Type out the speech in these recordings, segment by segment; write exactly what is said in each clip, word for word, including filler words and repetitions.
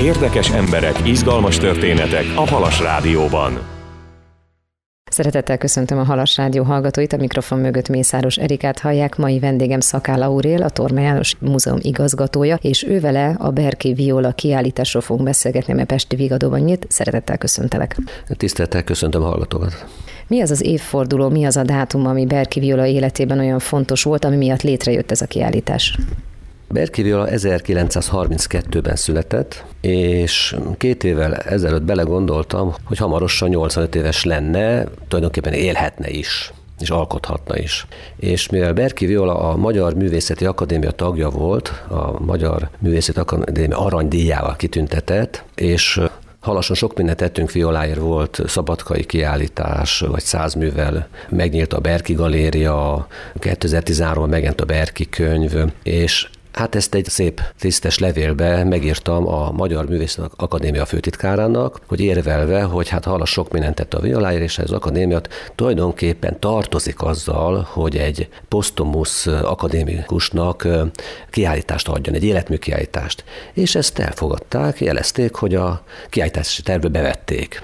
Érdekes emberek, izgalmas történetek a Halas Rádióban. Szeretettel köszöntöm a Halas Rádió hallgatóit, a mikrofon mögött Mészáros Erikát hallják, mai vendégem Szakál Aurél, a Torma János Múzeum igazgatója, és ővele a Berki Viola kiállításról fogunk beszélgetni, mert Pesti Vigadóban nyit. Szeretettel köszöntelek. Tisztelettel köszöntöm a hallgatókat. Mi az az évforduló, mi az a dátum, ami Berki Viola életében olyan fontos volt, ami miatt létrejött ez a kiállítás? Berki Viola ezerkilencszázharminckettőben született, és két évvel ezelőtt belegondoltam, hogy hamarosan nyolcvanöt éves lenne, tulajdonképpen élhetne is, és alkothatna is. És mivel Berki Viola a Magyar Művészeti Akadémia tagja volt, a Magyar Művészeti Akadémia aranydíjával kitüntetett, és Halason sok mindent tettünk Violáért, volt szabadkai kiállítás, vagy száz művel, megnyílt a Berki Galéria, kétezer-tizenháromban megjelent a Berki könyv, és hát ezt egy szép, tisztes levélbe megírtam a Magyar Művészeti Akadémia főtitkárának, hogy érvelve, hogy hát Halas sok mindent tett a Violáért, és az akadémiát tulajdonképpen tartozik azzal, hogy egy posztumusz akadémikusnak kiállítást adjon, egy életmű kiállítást. És ezt elfogadták, jelezték, hogy a kiállítási tervbe bevették.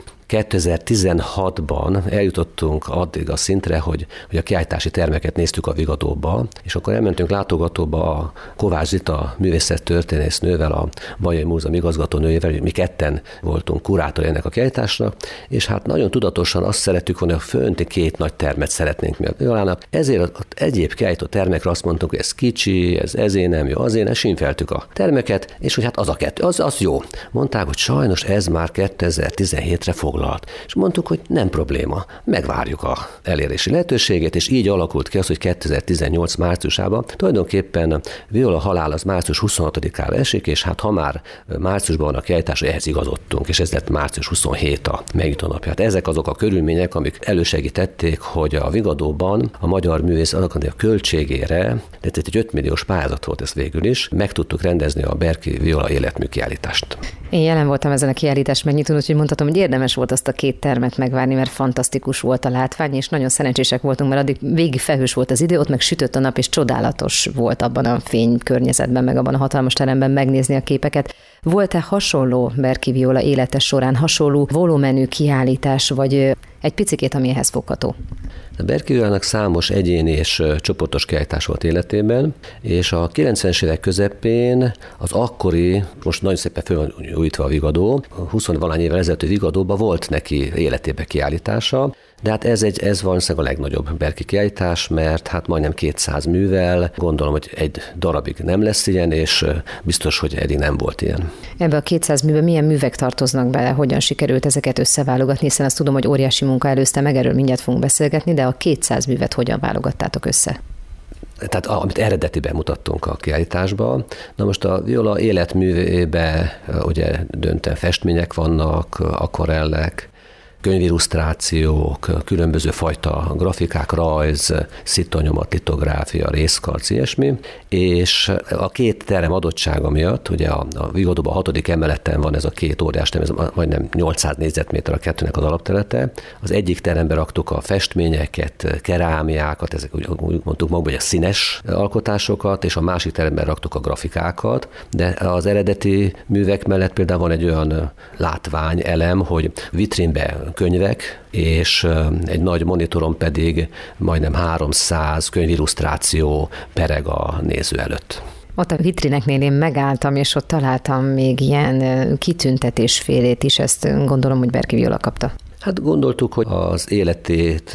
kétezer-tizenhatban eljutottunk addig a szintre, hogy, hogy a kiállítási termeket néztük a Vigadóba, és akkor elmentünk látogatóba a Kovács Zita művészettörténésznővel, a Bajai Múzeum igazgatónőjével, mi ketten voltunk kurátor ennek a kiállításnak, és hát nagyon tudatosan azt szerettük volna, hogy fönti két nagy termet szeretnénk mi a Violának. Ezért az egyéb kiállító termekre azt mondtuk, hogy ez kicsi, ez ezért nem jó, azért nem, sínfeltük a termeket, és hogy hát az a kettő, az, az jó. Mondták, hogy sajnos ez már kétezer-tizenhétre fog. És mondtuk, hogy nem probléma, megvárjuk a elérési lehetőségét, és így alakult ki az, hogy kétezer-tizennyolc márciusában tulajdonképpen Viola halál az március huszonhatodikára esik, és hát ha már márciusban van a kiállítás, ehhez igazodtunk, és ez lett március huszonhét a megnyitó napja. Hát ezek azok a körülmények, amik elősegítették, hogy a Vigadóban a Magyar Művészeti Akadémia költségére, de egy öt milliós pályázat volt ez végül is, meg tudtuk rendezni a Berki Viola életmű kiállítást. Én jelen voltam ezen a kiállítás megnyitón, úgyhogy mondhatom, hogy érdemes volt azt a két termet megvárni, mert fantasztikus volt a látvány, és nagyon szerencsések voltunk, mert addig végig felhős volt az idő, ott meg sütött a nap, és csodálatos volt abban a fénykörnyezetben, meg abban a hatalmas teremben megnézni a képeket. Volt-e hasonló Berki Viola élete során, hasonló volumenű kiállítás, vagy egy picikét, ami ehhez fogható? A Berki Violának számos egyéni és csoportos kiállítás volt életében, és a kilencvenes évek közepén az akkori, most nagyon szépen föl van újítva a Vigadó, húsz-valahány évvel ezelőtt a Vigadóban volt neki életében kiállítása, de hát ez, egy, ez valószínűleg a legnagyobb Berki kiállítás, mert hát majdnem kétszáz művel, gondolom, hogy egy darabig nem lesz ilyen, és biztos, hogy eddig nem volt ilyen. Ebbe a kétszáz műben milyen művek tartoznak bele, hogyan sikerült ezeket összeválogatni, hiszen azt tudom, hogy óriási munka előzte meg, erről mindjárt fogunk beszélgetni, de a kétszáz művet hogyan válogattátok össze? Tehát amit eredetiben mutattunk a kiállításban. Na most a Viola életművébe ugye döntően festmények vannak, akvarellek, könyvillusztrációk, különböző fajta grafikák, rajz, szitonyomat, litográfia, részkarc, ilyesmi, és a két terem adottsága miatt, ugye a, a Vigadóban a hatodik emeleten van ez a két óriás terem, ez majdnem nyolcszáz négyzetméter a kettőnek az alapterülete. Az egyik terembe raktuk a festményeket, kerámiákat, ezek úgy, úgy mondtuk magukban, hogy a színes alkotásokat, és a másik teremben raktuk a grafikákat, de az eredeti művek mellett például van egy olyan látványelem, hogy vitrínbe könyvek, és egy nagy monitoron pedig majdnem háromszáz könyvillusztráció pereg a néző előtt. Ott a vitrineknél én megálltam, és ott találtam még ilyen kitüntetésfélét is, ezt gondolom, hogy Berki Viola kapta. Hát gondoltuk, hogy az életét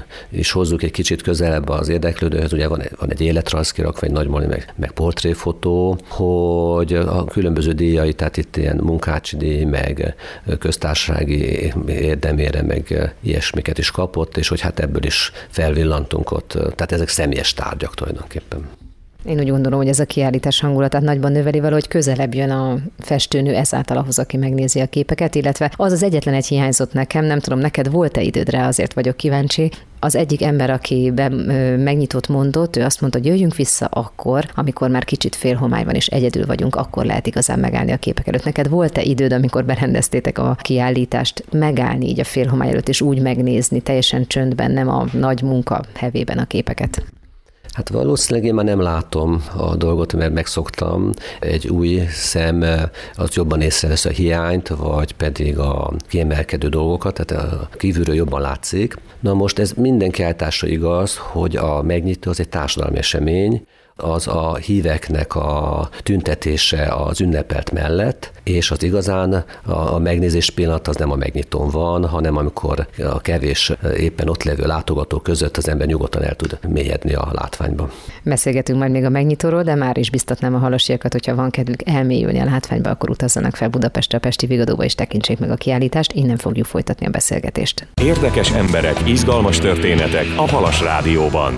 is hozzuk egy kicsit közelebb az érdeklődőhöz, ugye van egy, van egy életrajz kirakva, egy nagy moli, meg, meg portréfotó, hogy a különböző díjai, tehát itt ilyen munkácsi díj, meg köztársasági érdemére, meg ilyesmiket is kapott, és hogy hát ebből is felvillantunk ott, tehát ezek személyes tárgyak tulajdonképpen. Én úgy gondolom, hogy ez a kiállítás hangulatát nagyban növeli valahogy közelebb jön a festőnő ezáltal ahhoz, aki megnézi a képeket, illetve az az egyetlen egy hiányzott nekem, nem tudom, neked volt-e időd rá, azért vagyok kíváncsi. Az egyik ember, aki be, ö, megnyitott mondott, ő azt mondta, hogy jöjjünk vissza akkor, amikor már kicsit félhomály van és egyedül vagyunk, akkor lehet igazán megállni a képek előtt. Neked volt-e időd, amikor berendeztétek a kiállítást, megállni így a félhomály előtt és úgy megnézni teljesen csöndben, nem a nagy munka hevében a képeket? Hát valószínűleg én már nem látom a dolgot, mert megszoktam. Egy új szem az jobban észrevesz a hiányt, vagy pedig a kiemelkedő dolgokat, tehát a kívülről jobban látszik. Na most ez minden kiállításra igaz, hogy a megnyitó az egy társadalmi esemény, az a híveknek a tüntetése az ünnepelt mellett, és az igazán a megnézés pillanat az nem a megnyitón van, hanem amikor a kevés éppen ott levő látogató között az ember nyugodtan el tud mélyedni a látványba. Beszélgetünk majd még a megnyitóról, de már is biztatnám a halasiakat, hogyha van kedvük elmélyülni a látványba, akkor utazzanak fel Budapestre, a Pesti Vigadóba, és tekintsék meg a kiállítást. Innen fogjuk folytatni a beszélgetést. Érdekes emberek, izgalmas történetek a Halas Rádióban.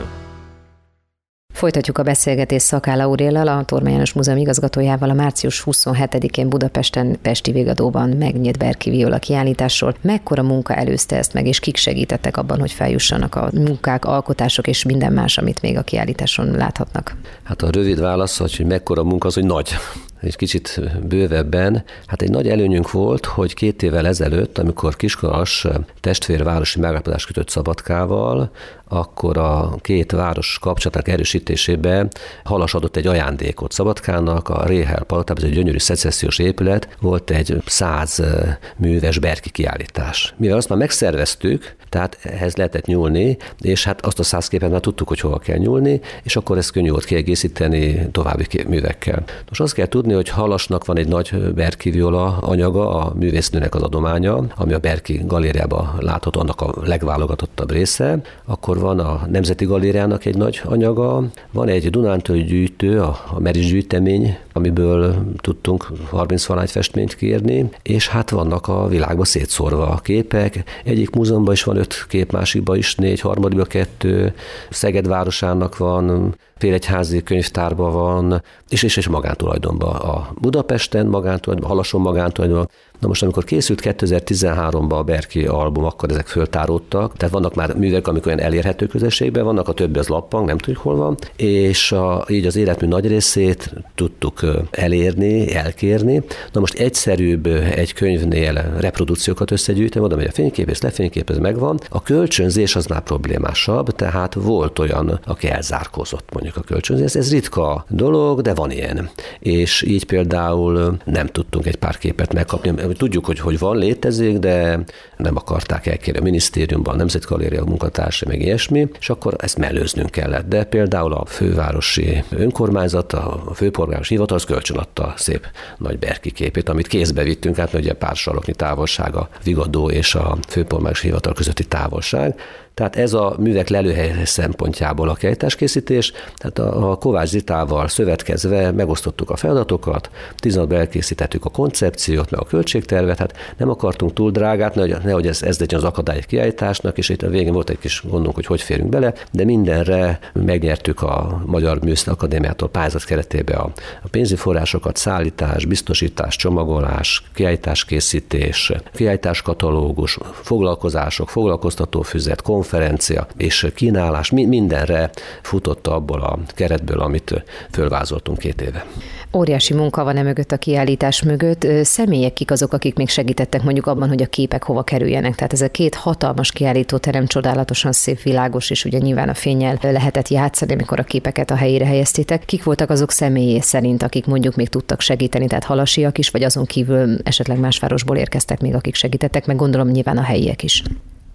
Folytatjuk a beszélgetést Szakál Auréllal, a Thorman János Múzeum igazgatójával a március huszonhetedikén Budapesten, Pesti Vigadóban megnyílt Berki Viola kiállításról. Mekkora munka előzte ezt meg, és kik segítettek abban, hogy feljussanak a munkák, alkotások és minden más, amit még a kiállításon láthatnak? Hát a rövid válasz, hogy mekkora munka, az, hogy nagy. Egy kicsit bővebben. Hát egy nagy előnyünk volt, hogy két évvel ezelőtt, amikor Kiskalas testvérvárosi megállapodást kötött Szabadkával, akkor a két város kapcsolatának erősítésébe Halas adott egy ajándékot Szabadkának, a Réhel palotában, ez egy gyönyörű szecessziós épület, volt egy száz műves Berki kiállítás. Mivel azt már megszerveztük, tehát ehhez lehetett nyúlni, és hát azt a száz képet már tudtuk, hogy hova kell nyúlni, és akkor ezt könnyű volt kiegészíteni további művekkel. Most azt kell tudni, hogy Halasnak van egy nagy Berki Viola anyaga, a művésznőnek az adománya, ami a Berki galériában látható, annak a legválogatottabb része. Akkor van a Nemzeti Galériának egy nagy anyaga, van egy Dunántúli gyűjtő, a, a Meris gyűjtemény, amiből tudtunk harminc valány festményt kérni, és hát vannak a világba szétszórva a képek. Egyik múzeumban is van öt kép, másikban is négy, harmadikban kettő, Szeged városának van, Félegyházi könyvtárban van, és, és, és magántulajdonban. A Budapesten magántulajdonban, a Halason magántulajdonban. Na most, amikor készült kétezer-tizenháromban a Berki album, akkor ezek föltáródtak, tehát vannak már művek, amik olyan elérhető közösségben vannak, a többi az lappang, nem tudjuk hol van, és a, így az életmű nagy részét tudtuk elérni, elkérni. Na most egyszerűbb egy könyvnél reprodukciókat összegyűjteni, oda megy a fényképész, lefényképez, megvan. A kölcsönzés az már problémásabb, tehát volt olyan, aki elzárkózott mondjuk a kölcsönzés. Ez ritka dolog, de van ilyen. És így például nem tudtunk egy pár képet megkapni. Tudjuk, hogy, hogy van, létezik, de nem akarták elkérni a minisztériumban, a Nemzeti Galéria munkatársa, meg ilyesmi, és akkor ezt mellőznünk kellett. De például a fővárosi önkormányzat, a főpolgármester hivatal az kölcsönadta a szép nagy Berki képét, amit kézbe vittünk át, mert ugye pár saroknyi távolság a Vigadó és a főpolgármester hivatal közötti távolság. Tehát ez a művek lelőhely szempontjából a kiállításkészítés. Tehát a, a Kovács Zitával szövetkezve megosztottuk a feladatokat, tíz napban elkészítettük a koncepciót, meg a költségtervet, hát nem akartunk túl drágát, nehogy, nehogy ez, ez legyen az akadály kiállításnak, és itt a végén volt egy kis gondunk, hogy hogy férünk bele, de mindenre megnyertük a Magyar Művészeti Akadémiától pályázat keretében a, a pénzügyi forrásokat, szállítás, biztosítás, csomagolás, kiállításkészítés, kiállításkatalógus, foglalkozások, foglalkoztatófüzet, konferencia és kínálás, mindenre futott abból a keretből, amit fölvázoltunk két éve. Óriási munka van e mögött, a kiállítás mögött. Személyek kik azok, akik még segítettek mondjuk abban, hogy a képek hova kerüljenek? Tehát ez a két hatalmas kiállítóterem, csodálatosan szép, világos, és ugye nyilván a fénnyel lehetett játszani, amikor a képeket a helyére helyeztétek. Kik voltak azok személyé szerint, akik mondjuk még tudtak segíteni, tehát halasiak is, vagy azon kívül esetleg más városból érkeztek még, akik segítettek, meg gondolom nyilván a helyiek is?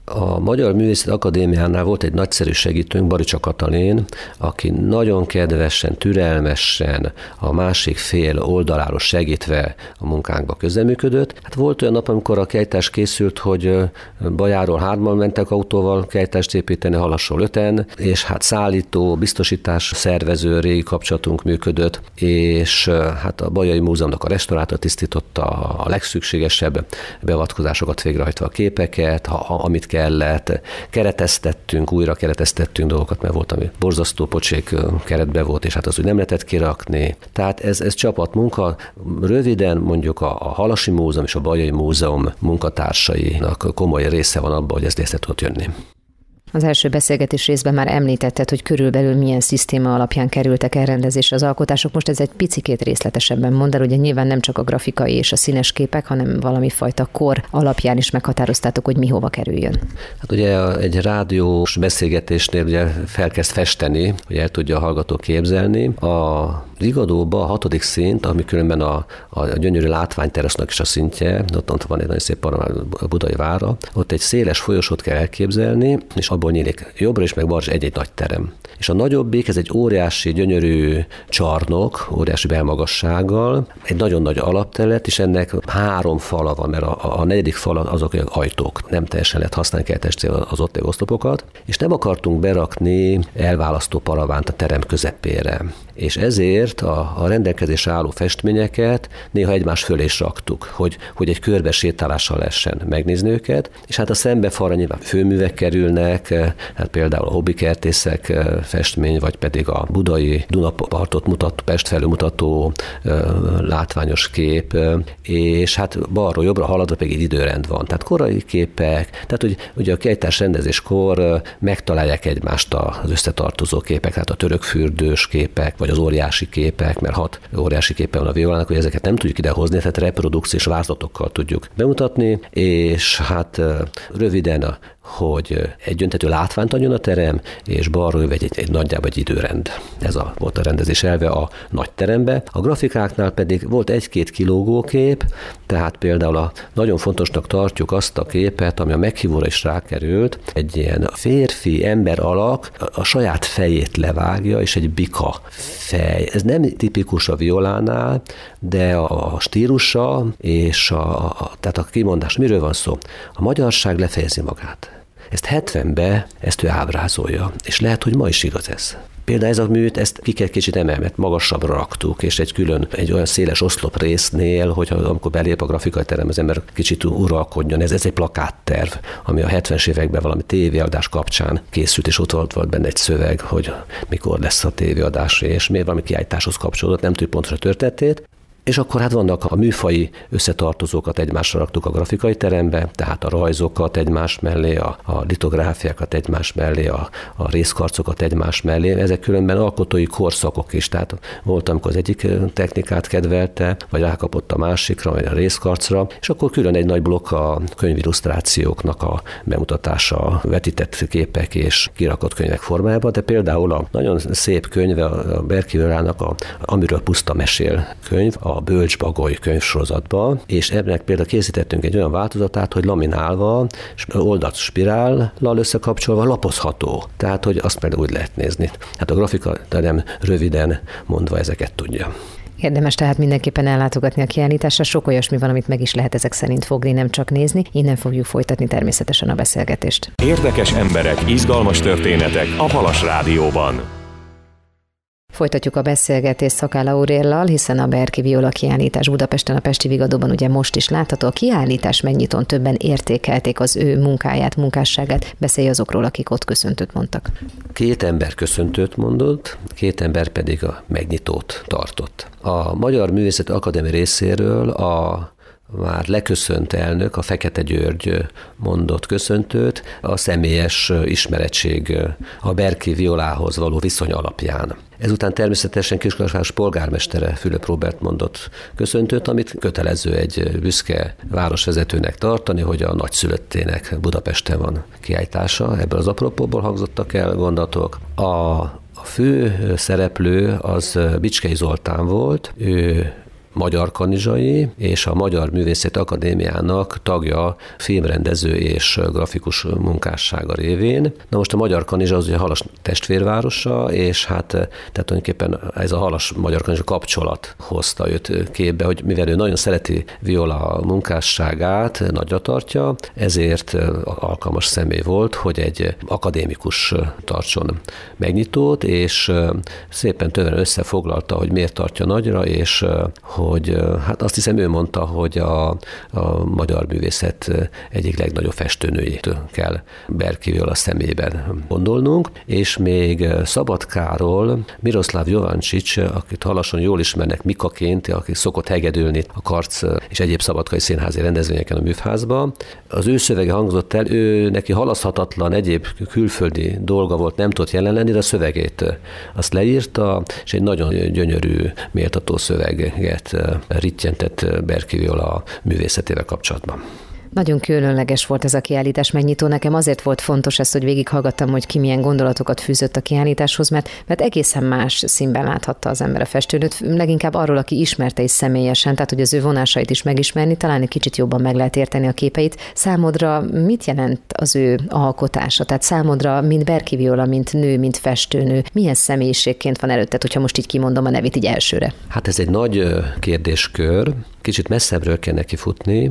A Magyar Művészeti Akadémiánál volt egy nagyszerű segítőnk, Baricsa Katalin, aki nagyon kedvesen, türelmesen a másik fél oldaláról segítve a munkánkba közreműködött. Hát volt olyan nap, amikor a kiállítás készült, hogy Bajáról hárman mentek autóval kiállítást építeni, Halasról öten, és hát szállító, biztosítás szervező régi kapcsolatunk működött, és hát a Bajai Múzeumnak a restaurátor tisztította a legszükségesebb beavatkozásokat végrehajtva a képeket, ha, amit kellett, kereteztettünk, újra kereteztettünk dolgokat, mert volt, ami borzasztó pocsék keretbe volt, és hát az úgy nem lehetett kirakni. Tehát ez, ez csapatmunka. Röviden mondjuk a, a Halasi Múzeum és a Bajai Múzeum munkatársainak komoly része van abban, hogy ez létre tudott jönni. Az első beszélgetés részben már említetted, hogy körülbelül milyen szisztéma alapján kerültek elrendezésre az alkotások. Most ez egy picikét részletesebben mondd el, ugye nyilván nem csak a grafikai és a színes képek, hanem valami fajta kor alapján is meghatároztátok, hogy mi hova kerüljön. Hát ugye egy rádiós beszélgetésnél ugye felkezd festeni, hogy el tudja a hallgató képzelni. A Vigadóban a hatodik szint, ami különben a, a gyönyörű látványterasznak is a szintje, ott, ott van egy nagyon szép a Budai vára, ott egy széles folyosót kell elképzelni, és abból nyílik jobbra is, meg balra egy-egy nagy terem. És a nagyobbik, ez egy óriási, gyönyörű csarnok, óriási belmagassággal, egy nagyon nagy alapterület, és ennek három fala van, mert a, a negyedik fal azok ajtók. Nem teljesen lehet használni kell az ott lévő oszlopokat, és nem akartunk berakni elválasztó paravánt a terem közepére. És ezért a, a rendelkezésre álló festményeket néha egymás fölé is raktuk, hogy, hogy egy körbe sétálással lehessen megnézni őket, és hát a szembefalra nyilván főművek kerülnek, hát például a hobbikertészek festmény, vagy pedig a budai Dunapartot mutató, Pest felől mutató látványos kép, és hát balról jobbra haladva pedig egy időrend van. Tehát korai képek, tehát hogy ugye a kiállítás rendezéskor megtalálják egymást az összetartozó képek, tehát a törökfürdős képek, vagy az óriási képek, mert hat óriási képe van a Violának, hogy ezeket nem tudjuk idehozni, tehát reprodukciós vázlatokkal tudjuk bemutatni, és hát röviden, hogy egy öntető látványt adjon a terem, és balról egy, egy, egy nagyjából egy időrend. Ez a, volt a rendezés elve a nagy terembe. A grafikáknál pedig volt egy-két kilógó kép, tehát például a, nagyon fontosnak tartjuk azt a képet, ami a meghívóra is rákerült, egy ilyen férfi ember alak a, a saját fejét levágja, és egy bika fej. Ez nem tipikus a Violánál, de a, a stílusa és a, a, tehát a kimondás, miről van szó? A magyarság lefejezi magát. Ezt hetvenben ezt ő ábrázolja, és lehet, hogy ma is igaz ez. Például ez a műt, ezt ki kell kicsit emelni, mert magasabbra raktuk, és egy külön, egy olyan széles oszlop résznél, hogy amikor belép a grafikai terem, az ember kicsit uralkodjon. Ez, ez egy plakátterv, ami a hetvenes években valami tévéadás kapcsán készült, és ott volt, volt benne egy szöveg, hogy mikor lesz a tévéadás, és miért valami kiállításhoz kapcsolódott, nem tudjuk pontosan a történetét. És akkor hát vannak a műfaji összetartozókat egymásra raktuk a grafikai terembe, tehát a rajzokat egymás mellé, a, a litográfiákat egymás mellé, a, a részkarcokat egymás mellé. Ezek különben alkotói korszakok is, tehát volt, amikor az egyik technikát kedvelte, vagy rákapott a másikra, vagy a részkarcra, és akkor külön egy nagy blokk a könyvillusztrációknak a bemutatása, vetített képek és kirakott könyvek formájában, de például a nagyon szép könyve a Berki Violának, a Amiről puszta mesél könyv, a a Bölcs-Bagoly könyvsorozatba, és ennek például készítettünk egy olyan változatát, hogy laminálva, oldalt spirállal összekapcsolva lapozható. Tehát, hogy azt például úgy lehet nézni. Hát a grafika, de nem röviden mondva ezeket tudja. Érdemes tehát mindenképpen ellátogatni a kiállításra, sok olyasmi van, amit meg is lehet ezek szerint fogni, nem csak nézni. Innen fogjuk folytatni természetesen a beszélgetést. Érdekes emberek, izgalmas történetek a Halas Rádióban. Folytatjuk a beszélgetést Szakáll Auréllal, hiszen a Berki Viola kiállítás Budapesten, a Pesti Vigadóban ugye most is látható. A kiállítás megnyitón többen értékelték az ő munkáját, munkásságát. Beszélj azokról, akik ott köszöntőt mondtak. Két ember köszöntőt mondott, két ember pedig a megnyitót tartott. A Magyar Művészeti Akadémia részéről a már leköszönt elnök, a Fekete György mondott köszöntőt a személyes ismerettség a Berki Violához való viszony alapján. Ezután természetesen Kiskunhalas polgármestere Fülöp Róbert mondott köszöntőt, amit kötelező egy büszke városvezetőnek tartani, hogy a nagyszülöttének Budapesten van kiállítása. Ebből az apropóból hangzottak el gondolatok. A, a fő szereplő az Bicskei Zoltán volt, ő magyar kanizsai, és a Magyar Művészeti Akadémiának tagja, filmrendező és grafikus munkássága révén. Na most a Magyar Kanizsa az ugye Halas testvérvárosa, és hát tehát tulajdonképpen ez a Halas-Magyar Kanizsa kapcsolat hozta őt képbe, hogy mivel ő nagyon szereti Viola munkásságát, nagyra tartja, ezért alkalmas személy volt, hogy egy akadémikus tartson megnyitót, és szépen töven összefoglalta, hogy miért tartja nagyra, és hogy hogy hát azt hiszem ő mondta, hogy a, a magyar művészet egyik legnagyobb festőnőjét kell Berki Viola szemében gondolnunk, és még Szabadkáról Miroslav Jovancsics, akit halasan jól ismernek Mikaként, aki szokott hegedülni a Karc és egyéb szabadkai színházi rendezvényeken a Műfházban. Az ő szövege hangzott el, ő neki halaszthatatlan egyéb külföldi dolga volt, nem tudott jelen lenni, de a szövegét azt leírta, és egy nagyon gyönyörű, méltató szöveget rittyentett Berki Viola művészetével kapcsolatban. Nagyon különleges volt ez a kiállítás megnyitó. Nekem azért volt fontos ezt, hogy végighallgattam, hogy ki milyen gondolatokat fűzött a kiállításhoz, mert, mert egészen más színben láthatta az ember a festőnőt, leginkább arról, aki ismerte is személyesen, tehát hogy az ő vonásait is megismerni, talán egy kicsit jobban meg lehet érteni a képeit. Számodra mit jelent az ő alkotása? Tehát számodra, mint Berki Viola, mint nő, mint festőnő, milyen személyiségként van előtted, hogyha most így kimondom a nevét így elsőre? Hát ez egy nagy kérdéskör, kicsit messzebbről kell neki futni.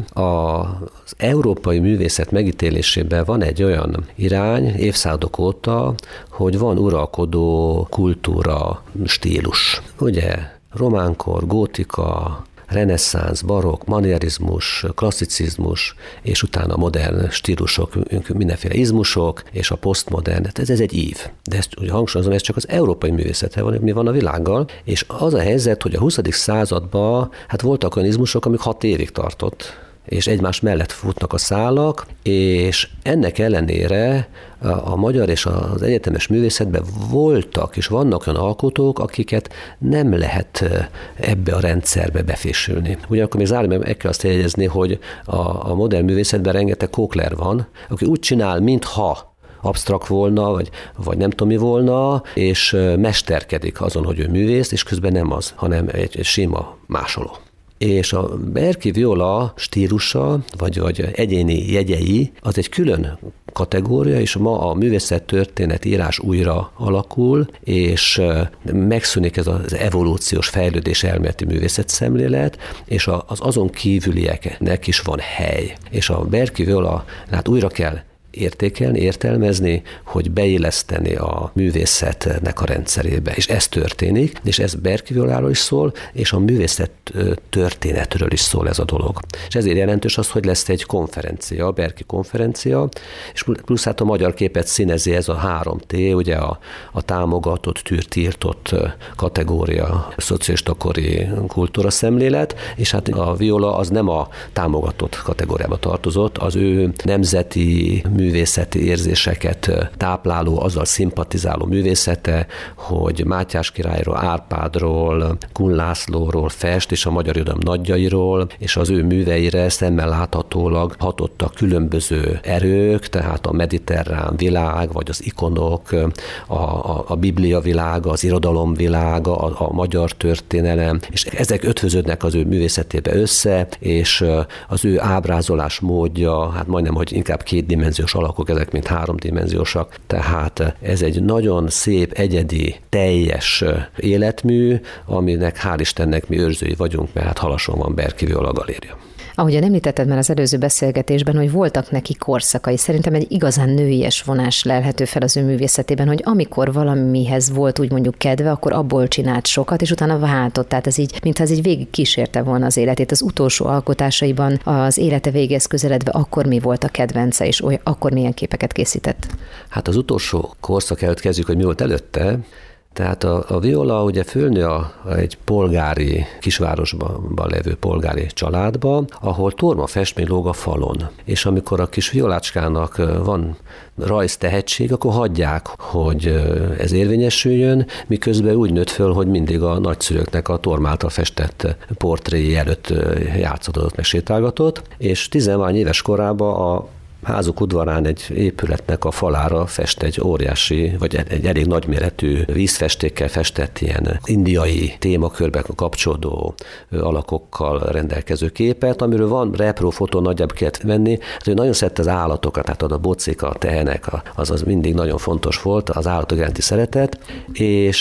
Az európai művészet megítélésében van egy olyan irány évszázadok óta, hogy van uralkodó kultúra, stílus. Ugye románkor, gótika, reneszánsz, barokk, manierizmus, klasszicizmus, és utána modern stílusok, mindenféle izmusok, és a posztmodern. Ez, ez egy ív. De ezt ugye hangsúlyozom, ez csak az európai művészettel van, mi van a világgal, és az a helyzet, hogy a huszadik században hát voltak olyan izmusok, amik hat évig tartott, és egymás mellett futnak a szálak, és ennek ellenére a magyar és az egyetemes művészetben voltak és vannak olyan alkotók, akiket nem lehet ebbe a rendszerbe befésülni. Ugyanakkor még zárni meg kell azt jegyezni, hogy a, a modern művészetben rengeteg kókler van, aki úgy csinál, mintha absztrakt volna, vagy, vagy nem tudom mi volna, és mesterkedik azon, hogy ő művész, és közben nem az, hanem egy, egy sima másoló. És a Berki Viola stílusa, vagy, vagy egyéni jegyei, az egy külön kategória, és ma a művészettörténet írás újra alakul, és megszűnik ez az evolúciós fejlődés elméleti művészetszemlélet, és az azon kívülieknek is van hely. És a Berki Viola, hát újra kell értékelni, értelmezni, hogy beilleszteni a művészetnek a rendszerébe. És ez történik, és ez Berki Violáról is szól, és a művészet történetről is szól ez a dolog. És ezért jelentős az, hogy lesz egy konferencia, a Berki konferencia, és plusz hát a magyar képet színezi ez a három té, ugye a, a támogatott, tűrtiltott kategória, szocialista kori kultúra szemlélet, és hát a viola az nem a támogatott kategóriába tartozott, az ő nemzeti művészeti érzéseket tápláló, azzal szimpatizáló művészete, hogy Mátyás királyról, Árpádról, Kun Lászlóról fest, és a magyar irodalom nagyjairól, és az ő műveire szemmel láthatólag hatottak különböző erők, tehát a mediterrán világ, vagy az ikonok, a, a, a biblia világa, az irodalom világa, a, a magyar történelem, és ezek ötvöződnek az ő művészetébe össze, és az ő ábrázolás módja, hát majdnem, hogy inkább kétdimenziós alakok, ezek mint háromdimenziósak, tehát ez egy nagyon szép, egyedi, teljes életmű, aminek hál' Istennek mi őrzői vagyunk, mert hát Halason van Berki Viola galéria. Ahogyan említetted már az előző beszélgetésben, hogy voltak neki korszakai, szerintem egy igazán nőies vonás lelhető fel az ő művészetében, hogy amikor valamihez volt úgy mondjuk kedve, akkor abból csinált sokat, és utána váltott. Tehát ez így, mintha ez így végig kísérte volna az életét. Az utolsó alkotásaiban, az élete végéhez közeledve, akkor mi volt a kedvence, és oly, akkor milyen képeket készített? Hát az utolsó korszak előtt kezdjük, hogy mi volt előtte. Tehát a, a Viola ugye fölnő a, egy polgári, kisvárosban lévő polgári családba, ahol torma festmény lóg a falon. És amikor a kis Violácskának van rajztehetség, akkor hagyják, hogy ez érvényesüljön, miközben úgy nőtt föl, hogy mindig a nagyszülőknek a torma által festett portréi előtt játszódott, meg sétálgatott, és tizenhárom éves korában a házuk udvarán egy épületnek a falára fest egy óriási, vagy egy elég nagyméretű vízfestékkel festett ilyen indiai témakörbe kapcsolódó alakokkal rendelkező képet, amiről van repro fotó, nagyjából kellett venni. Hát ő nagyon szerette az állatokat, tehát a bocika, a tehenek, az az mindig nagyon fontos volt, az állatok iránti szeretet, és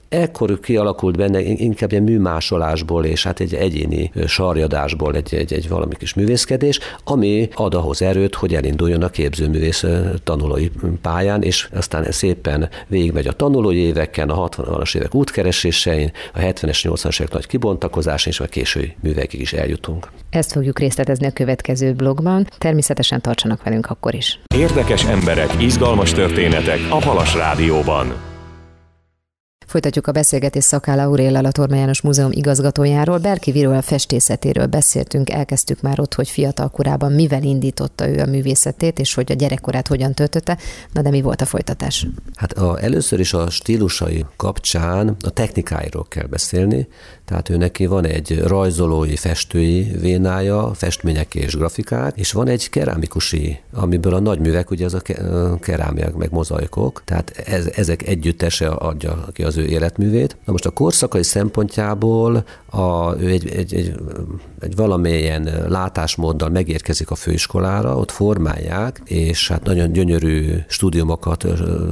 Ekkor kialakult benne inkább egy műmásolásból és hát egy egyéni sarjadásból egy, egy, egy valami kis művészkedés, ami ad ahhoz erőt, hogy elinduljon a képzőművész tanulói pályán, és aztán szépen végigmegy a tanulói éveken, a hatvanas évek útkeresésein, a hetvenes, nyolcvanas évek nagy kibontakozásán, és a késői művekig is eljutunk. Ezt fogjuk részletezni a következő blogban. Természetesen tartsanak velünk akkor is. Érdekes emberek, izgalmas történetek a Halas Rádióban. Folytatjuk a beszélgetést Szakály Auréllal, a Torma János Múzeum igazgatójáról. Berki Viróla festészetéről beszéltünk, elkezdtük már ott, hogy fiatal korában mivel indította ő a művészetét, és hogy a gyerekkorát hogyan töltötte. Na de mi volt a folytatás? Hát a, először is a stílusai kapcsán a technikáiról kell beszélni, tehát ő neki van egy rajzolói, festői vénája, festmények és grafikák, és van egy kerámikusi, amiből a nagyművek, ugye az a kerámiák, meg mozaikok, tehát ez, ezek együttese adja ki az ő életművét. Na most a korszakai szempontjából a, ő egy, egy, egy, egy valamilyen látásmóddal megérkezik a főiskolára, ott formálják, és hát nagyon gyönyörű stúdiumokat,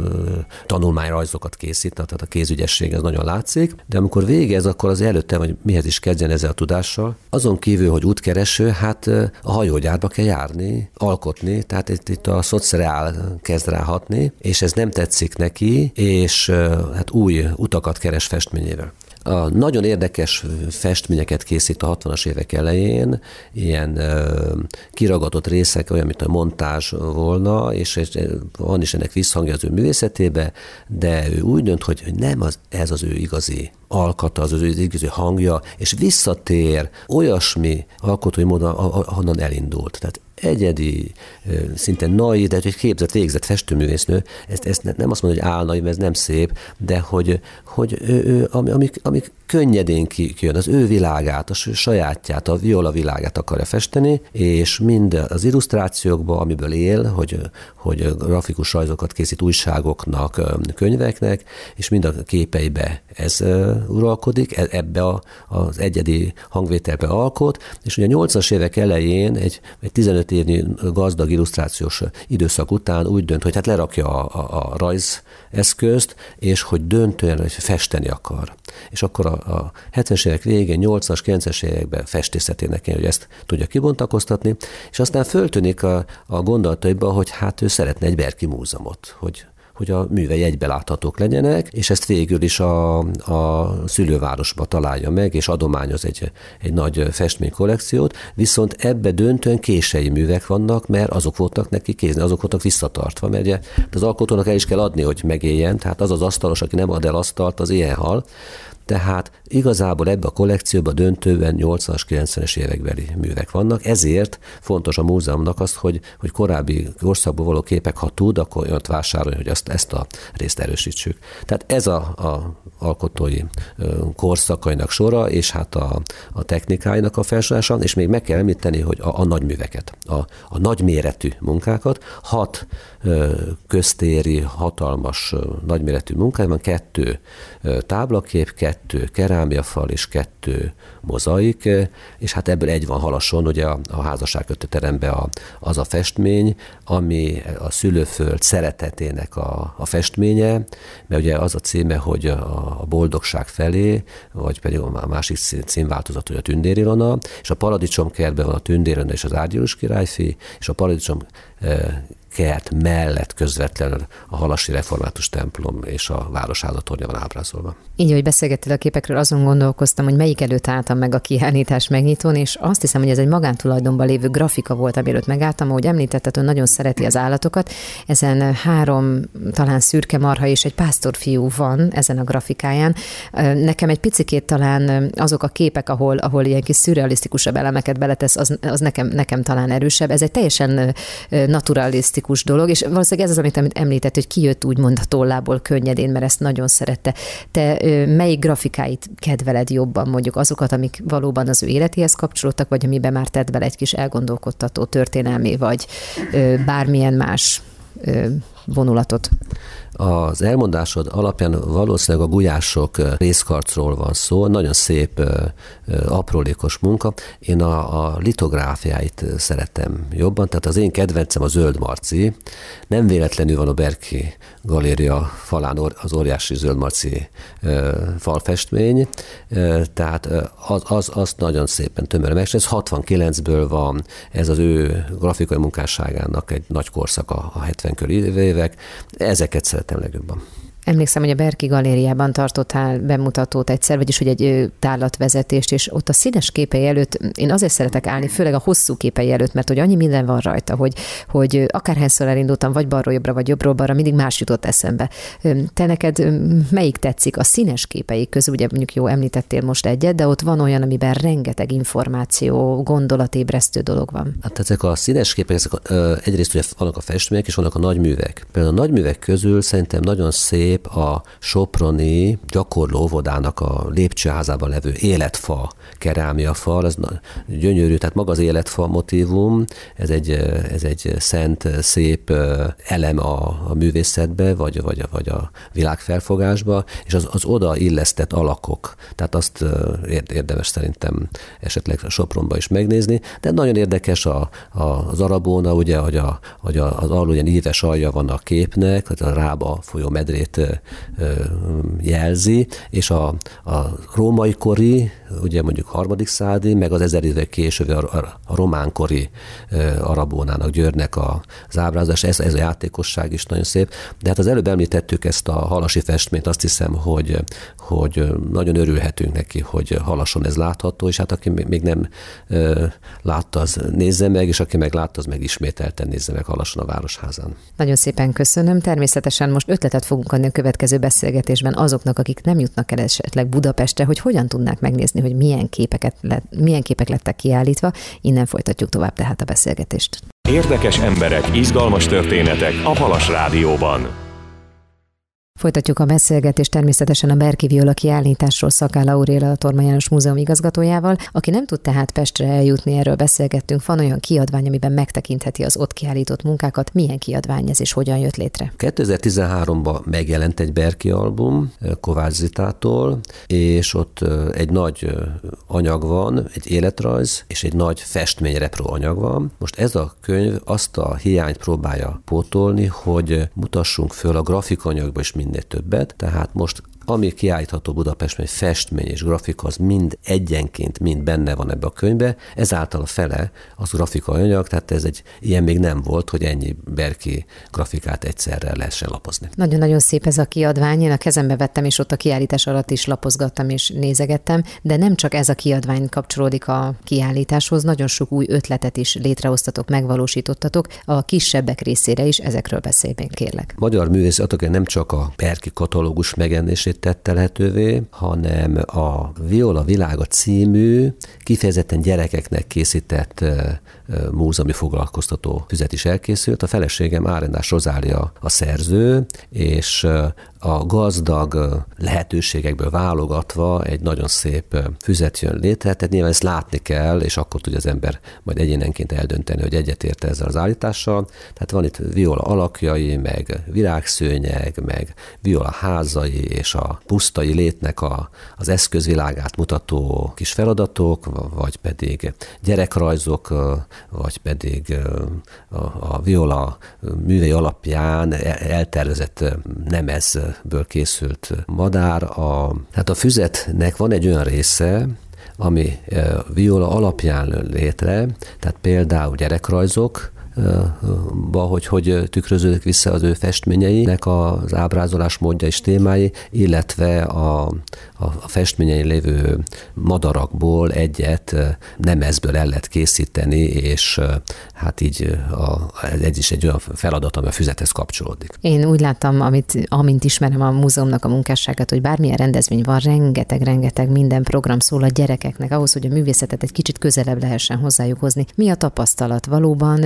tanulmányrajzokat készít, tehát a kézügyesség ez nagyon látszik, de amikor végez, akkor az előtte, hogy mihez is kezdjen ezzel a tudással. Azon kívül, hogy útkereső, hát a hajógyárba kell járni, alkotni, tehát itt, itt a szociál kezd ráhatni, és ez nem tetszik neki, és hát új utakat keres festményével. A nagyon érdekes festményeket készít a hatvanas évek elején, ilyen ö, kiragadott részek, olyan, mint a montázs volna, és van is ennek visszhangja az ő művészetébe, de ő úgy dönt, hogy nem az, ez az ő igazi alkata, az az ő igazi hangja, és visszatér olyasmi alkotói módon, ahonnan elindult. Tehát egyedi, szinte naív, de egy képzett, végzett festőművésznő, ezt, ezt nem azt mondom, hogy álnaiv, ez nem szép, de hogy, hogy ő, ő, amik, amik könnyedén kijön, az ő világát, a sajátját, a viola világát akarja festeni, és mind az illusztrációkban, amiből él, hogy, hogy grafikus rajzokat készít újságoknak, könyveknek, és mind a képeibe ez uralkodik, ebbe a, az egyedi hangvételbe alkot, és ugye a nyolcvanas évek elején egy, egy tizenöt évnyi gazdag illusztrációs időszak után úgy dönt, hogy hát lerakja a, a, a rajzeszközt, és hogy döntően, hogy festeni akar. És akkor a, a hetvenes évek végén, nyolcvanas, kilencvenes években festészetének kell, hogy ezt tudja kibontakoztatni, és aztán föltűnik a, a gondolataiba, hogy hát ő szeretne egy Berki múzeumot, hogy hogy a művei egybeláthatók legyenek, és ezt végül is a, a szülővárosba találja meg, és adományoz egy, egy nagy festménykollekciót, viszont ebbe döntően kései művek vannak, mert azok voltak neki kézni, azok voltak visszatartva, mert ugye az alkotónak el is kell adni, hogy megéljen, tehát az az asztalos, aki nem ad el asztalt, az ilyen hal. Tehát igazából ebbe a kollekcióban döntően nyolcvanas, kilencvenes évekbeli művek vannak, ezért fontos a múzeumnak azt, hogy, hogy korábbi korszakból való képek, ha tud, akkor olyat vásárolni, hogy azt, ezt a részt erősítsük. Tehát ez a, a alkotói korszakainak sora, és hát a, a technikáinak a felsorolása, és még meg kell említeni, hogy a, a nagyműveket, a, a nagyméretű munkákat, hat ö, köztéri, hatalmas ö, nagyméretű munkájában, kettő ö, táblakép, kettő kerámiafal és kettő mozaik, és hát ebből egy van Halason, ugye a, a házasságkötőteremben a, az a festmény, ami a szülőföld szeretetének a, a festménye, mert ugye az a címe, hogy a, a boldogság felé, vagy pedig a másik címváltozat, hogy a Tündér Ilona, és a Paradicsomkertben van a Tündér Ilona és az Árgyilus királyfi, és a Paradicsom kert mellett közvetlenül a halasi református templom és a városháza tornya van ábrázolva. Így, hogy beszélgettél a képekről, azon gondolkoztam, hogy melyik előtt álltam meg a kiállítás megnyitón, és azt hiszem, hogy ez egy magántulajdonban lévő grafika volt, amiről megálltam, ahogy említetted, hogy nagyon szereti az állatokat. Ezen három talán szürke marha és egy pásztorfiú van ezen a grafikáján. Nekem egy picikét talán azok a képek, ahol, ahol ilyen kis szürrealisztikusabb elemeket beletesz, az, az nekem, nekem talán erősebb. Ez egy teljesen naturalisztikus dolog, és valószínűleg ez az, amit említett, hogy kijött úgymond a tollából könnyedén, mert ezt nagyon szerette. Te melyik grafikáit kedveled jobban, mondjuk azokat, amik valóban az ő életéhez kapcsolódtak, vagy amiben már tett bele egy kis elgondolkodtató történelmi, vagy bármilyen más vonulatot? Az elmondásod alapján valószínűleg a gulyások részkarcról van szó, nagyon szép, aprólékos munka. Én a, a litográfiáit szeretem jobban, tehát az én kedvencem a Zöld Marci. Nem véletlenül van a Berki Galéria falán az óriási Zöld Marci falfestmény, tehát az, az, azt nagyon szépen tömören meg. Ez hatvankilencből van, ez az ő grafikai munkásságának egy nagy korszaka, a hetven körüli évek. Ezeket szeretem legjobban. Emlékszem, hogy a Berki Galériában tartottál bemutatót egyszer, vagyis hogy egy tárlatvezetést, és ott a színes képei előtt én azért szeretek állni, főleg a hosszú képei előtt, mert hogy annyi minden van rajta, hogy, hogy akárhányszor elindultam, vagy balról jobbra, vagy jobbról balra, mindig más jutott eszembe. Te neked melyik tetszik a színes képeik közül? Ugye mondjuk jó, említettél most egyet, de ott van olyan, amiben rengeteg információ, gondolatébresztő dolog van. Hát ezek a színes képek, ezek a, egyrészt ugye vannak a festmények, és vannak a nagyművek. Például a nagyművek közül szerintem nagyon szép a soproni gyakorló óvodának a lépcsőházában levő életfa, kerámiafal, ez gyönyörű, tehát maga az életfa motívum, ez egy, ez egy szent, szép elem a, a művészetbe, vagy, vagy, vagy a világfelfogásba, és az, az oda illesztett alakok, tehát azt érdemes szerintem esetleg Sopronba is megnézni, de nagyon érdekes a, a, az arabóna, ugye, hogy, a, hogy a, az alul ilyen íves alja van a képnek, a Rába folyó medrét jelzi, és a, a római kori, ugye mondjuk harmadik századi, meg az ezer évvel később a, a, a románkori arabónának, Győrnek az ábrázolás, ez, ez a játékosság is nagyon szép, de hát az előbb említettük ezt a halasi festményt, azt hiszem, hogy, hogy nagyon örülhetünk neki, hogy halason ez látható, és hát aki még nem látta, az nézze meg, és aki meg látta, az meg ismételten nézze meg halason a Városházán. Nagyon szépen köszönöm. Természetesen most ötletet fogunk adni a következő beszélgetésben azoknak, akik nem jutnak el esetleg Budapestre, hogy hogyan tudnák megnézni, hogy milyen képeket lett, milyen képek lettek kiállítva. Innen folytatjuk tovább tehát a beszélgetést. Érdekes emberek, izgalmas történetek a Halas Rádióban. Folytatjuk a beszélgetést természetesen a Berki Viola kiállításról Szakáll Aurélia, a Torma János Múzeum igazgatójával. Aki nem tud tehát Pestre eljutni, erről beszélgettünk. Van olyan kiadvány, amiben megtekintheti az ott kiállított munkákat. Milyen kiadvány ez és hogyan jött létre? kétezer-tizenháromban megjelent egy Berki album Kovács Zitától, és ott egy nagy anyag van, egy életrajz, és egy nagy festményrepró anyag van. Most ez a könyv azt a hiányt próbálja pótolni, hogy mutassunk föl a grafikanyagba is minél többet, tehát most ami kiállítható Budapesten, egy festmény és grafika, az mind egyenként, mind benne van ebbe a könyvbe, ezáltal a fele az grafikai anyag, tehát ez egy ilyen még nem volt, hogy ennyi Berki grafikát egyszerre lehessen lapozni. Nagyon-nagyon szép ez a kiadvány, én a kezembe vettem, és ott a kiállítás alatt is lapozgattam és nézegettem, de nem csak ez a kiadvány kapcsolódik a kiállításhoz, nagyon sok új ötletet is létrehoztatok, megvalósítottatok, a kisebbek részére is, ezekről beszélj még, kérlek. Magyar művészet nem csak a Berki katalógus megjelenését tette lehetővé, hanem a Viola világa című, kifejezetten gyerekeknek készített múzeumi foglalkoztató füzet is elkészült. A feleségem Árendás Rozália a szerző, és a gazdag lehetőségekből válogatva egy nagyon szép füzet jön létre, tehát nyilván ezt látni kell, és akkor tudja az ember majd egyénenként eldönteni, hogy egyetért ezzel az állítással. Tehát van itt Viola alakjai, meg virágszőnyeg, meg Viola házai, és a pusztai létnek a, az eszközvilágát mutató kis feladatok, vagy pedig gyerekrajzok, vagy pedig a, a Viola művei alapján eltervezett nemezből készült madár. A, hát a füzetnek van egy olyan része, ami Viola alapján létre, tehát például gyerekrajzok, hogy hogy tükröződik vissza az ő festményeinek az ábrázolás módja és témái, illetve a, a festményei lévő madarakból egyet nemezből el lehet készíteni, és hát így a, ez is egy olyan feladat, ami a füzethez kapcsolódik. Én úgy láttam, amit, amint ismerem a múzeumnak a munkásságát, hogy bármilyen rendezvény van, rengeteg-rengeteg minden program szól a gyerekeknek, ahhoz, hogy a művészetet egy kicsit közelebb lehessen hozzájuk hozni. Mi a tapasztalat? Valóban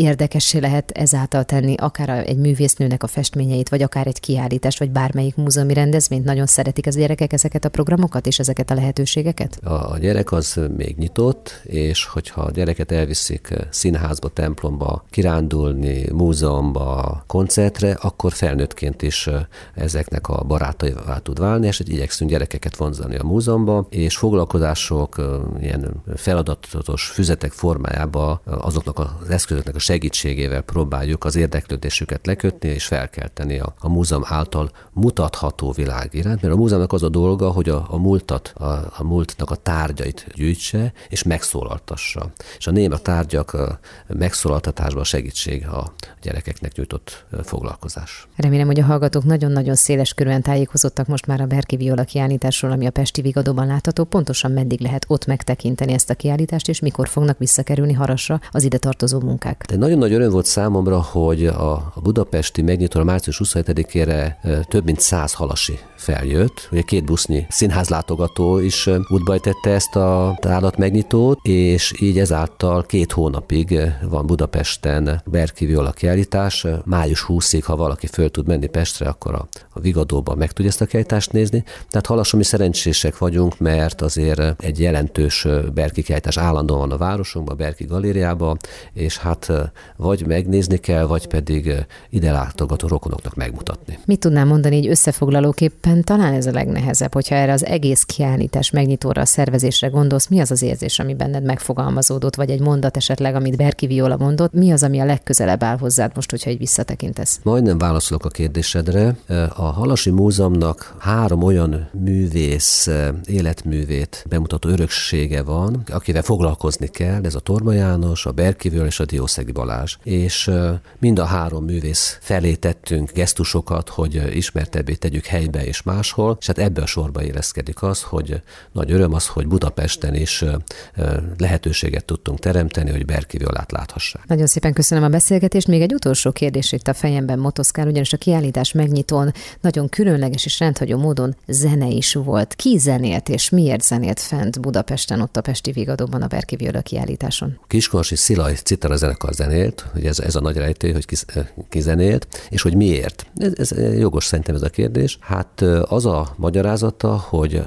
érdekessé lehet ezáltal tenni akár egy művésznőnek a festményeit, vagy akár egy kiállítást, vagy bármelyik múzeumi rendezvényt? Nagyon szeretik az gyerekek ezeket a programokat és ezeket a lehetőségeket? A gyerek az még nyitott, és hogyha a gyereket elviszik színházba, templomba, kirándulni, múzeumba, koncertre, akkor felnőttként is ezeknek a barátaivá tud válni, és igyekszünk gyerekeket vonzani a múzeumba, és foglalkozások, ilyen feladatos füzetek formájába azoknak az eszközöknek a segítségével próbáljuk az érdeklődésüket lekötni, és felkelteni a, a múzeum által mutatható világ iránt, mert a múzeumnak az a dolga, hogy a, a múltat, a, a múltnak a tárgyait gyűjtse, és megszólaltassa. És a néma tárgyak megszólaltatásban segítség a gyerekeknek nyújtott foglalkozás. Remélem, hogy a hallgatók nagyon-nagyon széles körűen tájékozottak most már a Berki Viola kiállításról, ami a Pesti Vigadóban látható. Pontosan meddig lehet ott megtekinteni ezt a kiállítást, és mikor fognak visszakerülni Harasra az ide tartozó munkák? De nagyon nagy öröm volt számomra, hogy a budapesti megnyitóra március huszonhetedikére több mint száz halasi feljött. Ugye két busznyi színházlátogató is útba tette ezt a tárlat megnyitót, és így ezáltal két hónapig van Budapesten Berki Viola kiállítás. május huszadikáig, ha valaki föl tud menni Pestre, akkor a, a Vigadóban meg tudja ezt a kiállítást nézni. Tehát Halason mi szerencsések vagyunk, mert azért egy jelentős Berki kiállítás állandóan van a városunkban, a Berki galériában, és hát vagy megnézni kell, vagy pedig ide látogató rokonoknak megmutatni. Mit tudnám mondani így összefoglalóképpen? Talán ez a legnehezebb, hogyha erre az egész kiállítás megnyitóra, a szervezésre gondolsz, mi az az érzés, ami benned megfogalmazódott, vagy egy mondat esetleg, amit Berki Viola mondott, mi az, ami a legközelebb áll hozzád most, hogyha egy visszatekintesz? Majdnem válaszolok a kérdésedre. A Halasi Múzeumnak három olyan művész életművét bemutató öröksége van, akivel foglalkozni kell, ez a Torma János, a Berki Viola és a Diószegi Balázs. És mind a három művész felé tettünk gesztusokat, hogy ismertebbé tegyük helybe és máshol, és hát ebbe a sorba érezkedik az, hogy nagy öröm az, hogy Budapesten is lehetőséget tudtunk teremteni, hogy Berki Violát láthassák. Nagyon szépen köszönöm a beszélgetést. Még egy utolsó kérdés itt a fejemben motoszkál, ugyanis a kiállítás megnyitón nagyon különleges és rendhagyó módon zene is volt. Ki zenélt és miért zenélt fent Budapesten, ott a Pesti Vigadóban a Berki Viola kiállításon? Kiskorsi Szilaj citera zenekar zenélt, hogy ez, ez a nagy rejtély, hogy ki, ki zenélt, és hogy miért. Ez, ez jogos szerintem ez a kérdés. Hát az a magyarázata, hogy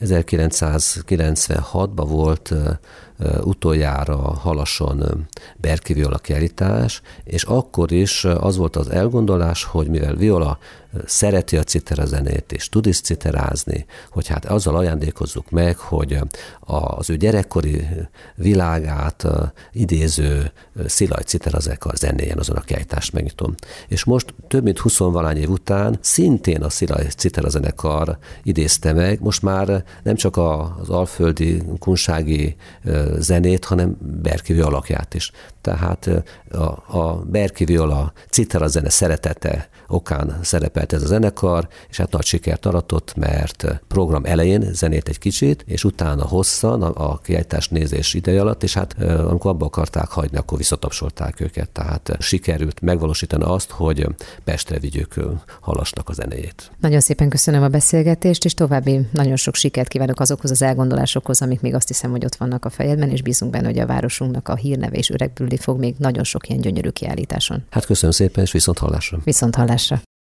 ezerkilencszázkilencvenhatban volt utoljára Halason Berki Viola kiállítás, és akkor is az volt az elgondolás, hogy mivel Viola szereti a citera zenét, és tud is citerázni, hogy hát azzal ajándékozzuk meg, hogy az ő gyerekkori világát idéző Szilaj citera zenéjen azon a kiállítást megnyitom. És most több mint huszonvalány év után szintén a Szilaj citera zenekar idézte meg, most már nem csak az alföldi kunsági zenét, hanem Berki Viola alakját is. Tehát a, a Berki Viola citera zene szeretete okán szerepelt ez a zenekar, és hát nagy sikert aratott, mert program elején zenét egy kicsit, és utána hosszan a, a kiállítás nézés ideje alatt, és hát amikor abba akarták hagyni, akkor visszatapsolták őket. Tehát sikerült megvalósítani azt, hogy Pestre vigyük Halasnak a zenéjét. Nagyon szépen köszönöm a beszélgetést, és további nagyon sok sikert kívánok azokhoz az elgondolásokhoz, amik még azt hiszem, hogy ott vannak a fejedben, és bízunk benne, hogy a városunknak a hírneve és öregbülni fog még nagyon sok ilyen gyönyörű kiállításon. Hát köszönöm szépen, és viszont hallásra. Viszont hallásra.